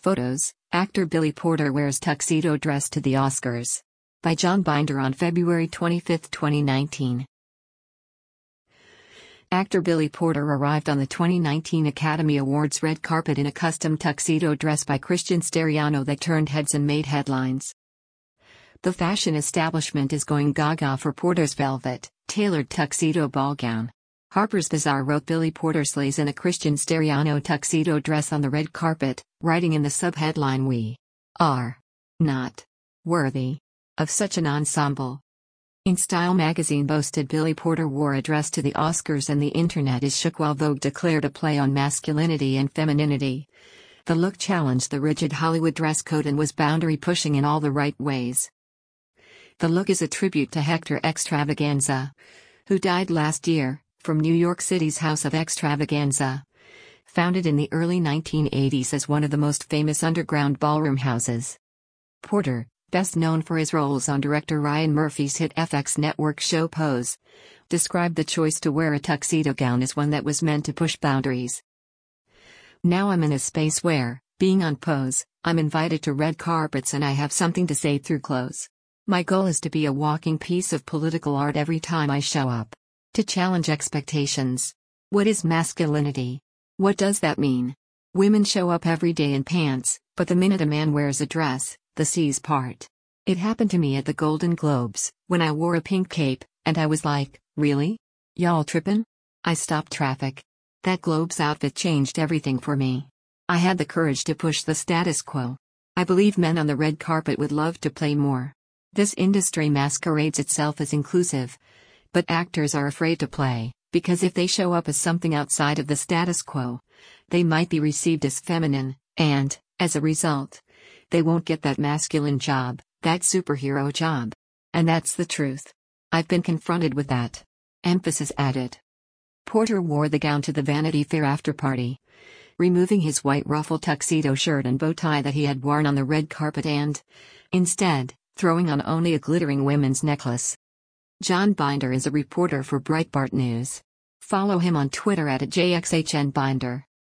Photos: Actor Billy Porter wears tuxedo dress to the Oscars. By John Binder on February 25, 2019. Actor Billy Porter arrived on the 2019 Academy Awards red carpet in a custom tuxedo dress by Christian Siriano that turned heads and made headlines. The fashion establishment is going gaga for Porter's velvet, tailored tuxedo ball gown. Harper's Bazaar wrote Billy Porter slays in a Christian Siriano tuxedo dress on the red carpet, writing in the subheadline, "We are not worthy of such an ensemble." InStyle magazine boasted Billy Porter wore a dress to the Oscars and the internet is shook while Vogue declared a play on masculinity and femininity. The look challenged the rigid Hollywood dress code and was boundary pushing in all the right ways. The look is a tribute to Hector Extravaganza, who died last year, from New York City's House of Extravaganza. Founded in the early 1980s as one of the most famous underground ballroom houses. Porter, best known for his roles on director Ryan Murphy's hit FX network show Pose, described the choice to wear a tuxedo gown as one that was meant to push boundaries. "Now I'm in a space where, being on Pose, I'm invited to red carpets and I have something to say through clothes. My goal is to be a walking piece of political art every time I show up. To challenge expectations. What is masculinity? What does that mean? Women show up every day in pants, but the minute a man wears a dress, the seas part. It happened to me at the Golden Globes, when I wore a pink cape, and I was like, really? Y'all trippin'?" I stopped traffic. That Globes outfit changed everything for me. I had the courage to push the status quo. I believe men on the red carpet would love to play more. This industry masquerades itself as inclusive. But actors are afraid to play, because if they show up as something outside of the status quo, they might be received as feminine, and, as a result, they won't get that masculine job, that superhero job. And that's the truth. I've been confronted with that. Emphasis added. Porter wore the gown to the Vanity Fair after-party, removing his white ruffled tuxedo shirt and bow tie that he had worn on the red carpet and, instead, throwing on only a glittering women's necklace. John Binder is a reporter for Breitbart News. Follow him on Twitter @JXHNBinder.